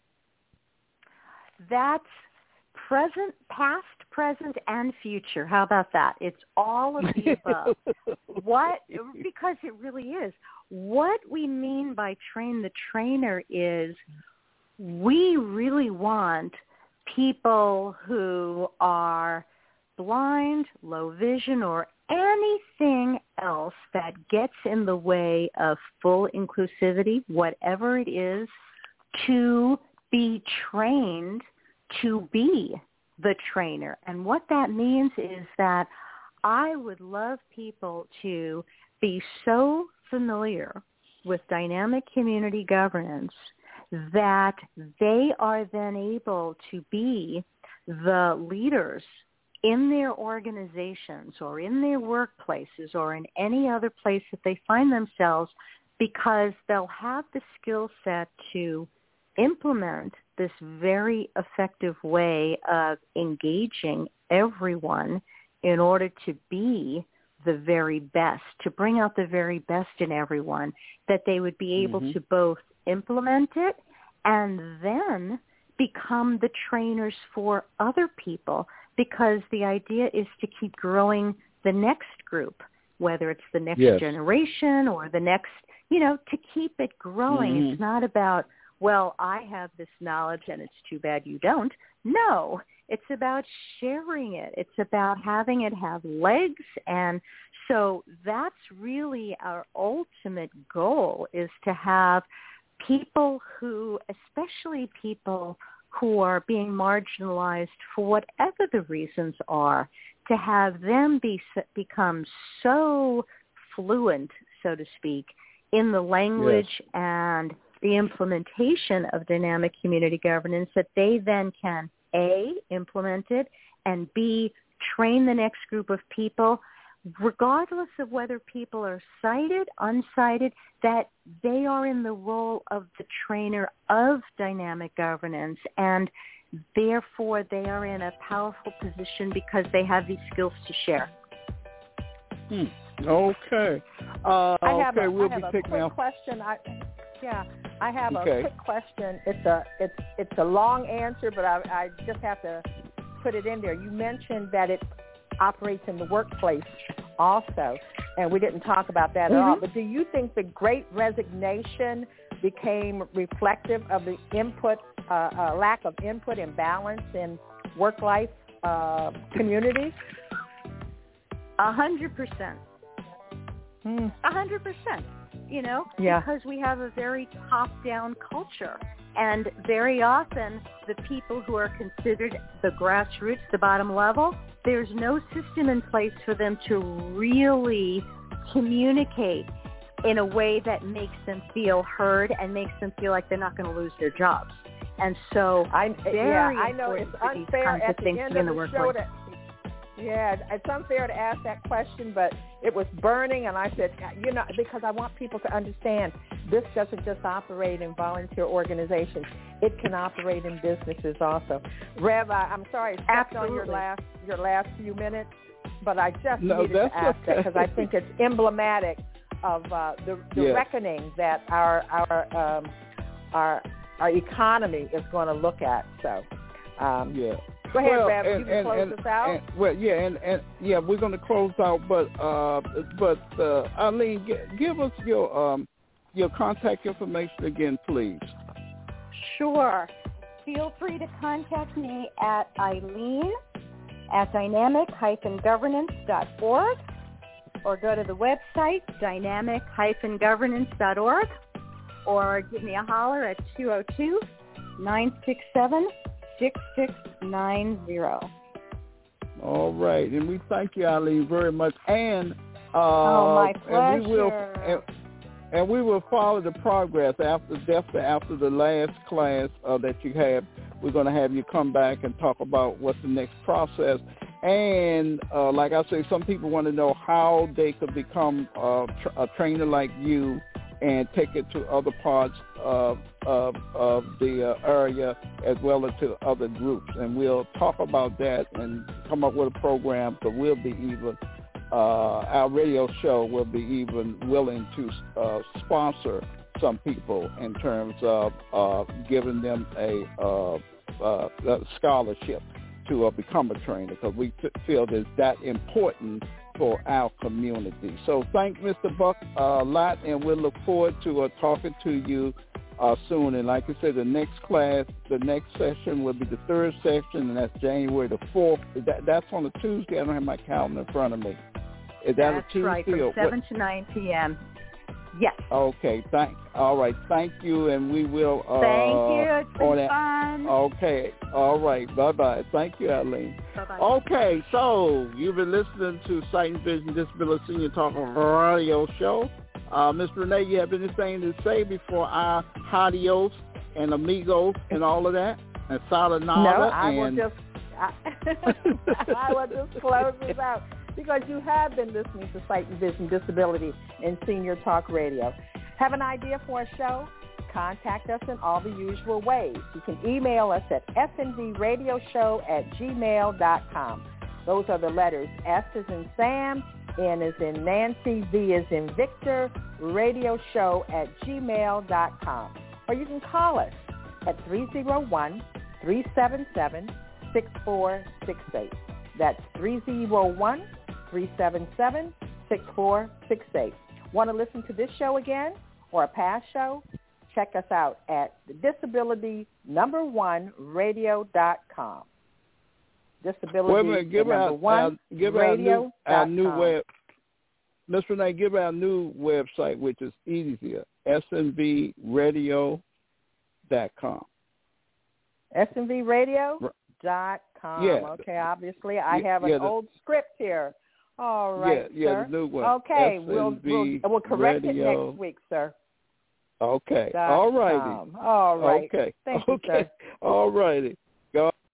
That's present, past, present, and future. How about that? It's all of the above. What? Because it really is. What we mean by train the trainer is we really want people who are blind, low vision, or anything else that gets in the way of full inclusivity, whatever it is, to be trained to be the trainer. And what that means is that I would love people to be so familiar with dynamic community governance that they are then able to be the leaders in their organizations or in their workplaces or in any other place that they find themselves, because they'll have the skill set to implement this very effective way of engaging everyone in order to be the very best, to bring out the very best in everyone, that they would be able mm-hmm. to both implement it and then become the trainers for other people, because the idea is to keep growing the next group, whether it's the next yes. generation or the next, you know, to keep it growing. Mm-hmm. It's not about, well, I have this knowledge and it's too bad you don't. No, it's about sharing it. It's about having it have legs. And so that's really our ultimate goal, is to have people who, especially people who are being marginalized for whatever the reasons are, to have them be become so fluent, so to speak, in the language yes. and the implementation of dynamic community governance, that they then can, A, implement it, and B, train the next group of people, regardless of whether people are sighted, unsighted, that they are in the role of the trainer of dynamic governance, and therefore they are in a powerful position because they have these skills to share. Hmm. Okay. Uh, I have okay, a, we'll I have be a picking quick up. question. I, yeah, I have okay. a quick question. It's a it's it's a long answer, but I, I just have to put it in there. You mentioned that it operates in the workplace also, and we didn't talk about that mm-hmm. at all. But do you think the Great Resignation became reflective of the input, uh, uh, lack of input and balance in work-life uh, communities? A hundred percent. A hundred percent. You know, yeah. because we have a very top-down culture. And very often the people who are considered the grassroots, the bottom level, there's no system in place for them to really communicate in a way that makes them feel heard and makes them feel like they're not going to lose their jobs. And so I, very yeah, I know it's unfair at the end of the show to, yeah, it's unfair to ask that question, but it was burning, and I said, you know, because I want people to understand this doesn't just operate in volunteer organizations. It can operate in businesses also. Rev, I, I'm sorry, I stepped on your last, your last few minutes, but I just no, needed to ask okay. that because I think it's emblematic of uh, the, the yes. reckoning that our our um, our our economy is going to look at. So, um, yeah. Go ahead, well, Bev. And, you can and, close and, us out. And, well, yeah, and, and yeah, we're going to close out, but uh, but uh, Eileen, g- give us your um, your contact information again, please. Sure. Feel free to contact me at Eileen at dynamic dash governance dot org, or go to the website dynamic dash governance dot org, or give me a holler at two oh two, nine six seven, six six nine zero. All right, and we thank you, Eileen, very much. And uh, oh, my pleasure. And we will, and, and we will follow the progress after definitely after the last class uh, that you have. We're going to have you come back and talk about what's the next process. And uh, like I say, some people want to know how they could become uh, tr- a trainer like you and take it to other parts of, of, of the uh, area as well as to other groups. And we'll talk about that and come up with a program that will be even, uh, our radio show will be even willing to uh, sponsor some people in terms of uh, giving them a, uh, uh, a scholarship to uh, become a trainer, because we t- feel that it's that important for our community. So thank Mister Buck a lot, and we'll look forward to uh, talking to you uh, soon. And like I said, the next class, the next session will be the third session, and that's January the fourth. That, that's on a Tuesday. I don't have my calendar in front of me. Is that that's a Tuesday? Right, from or seven what? to nine p.m. Yes. Okay. Thank. All right. Thank you, and we will. Uh, Thank you. It's been that. fun. Okay. All right. Bye-bye. Thank you, Eileen. Bye-bye. Okay. So you've been listening to Sight and Vision Disability Senior Talk Radio Show. Uh, Miss Renee, you have anything to say before our adios and amigos and all of that? And sayonara. No, I and will just I, I will just close this out because you have been listening to Sight and Vision Disability and Senior Talk Radio. Have an idea for a show? Contact us in all the usual ways. You can email us at s n v radio show at gmail dot com. Those are the letters S as in Sam, N as in Nancy, V as in Victor, radio show at gmail dot com. Or you can call us at three oh one, three seven seven, six four six eight. That's three oh one, three seven seven, six four six eight. Want to listen to this show again or a past show? Check us out at disability number one radio dot com. Disability Wait a minute, give number our, one our, give radio our new, our new web. Miss Renee, give our new website, which is easier, s n v radio dot com. s n v radio dot com. Yeah. Okay, obviously I yeah, have an yeah, the, old script here. All right, yeah, sir. Yeah, the new one. Okay, we'll, we'll, we'll correct radio. it next week, sir. Okay. Dot All righty. com. All right. Okay. Thank okay. you, sir. All righty.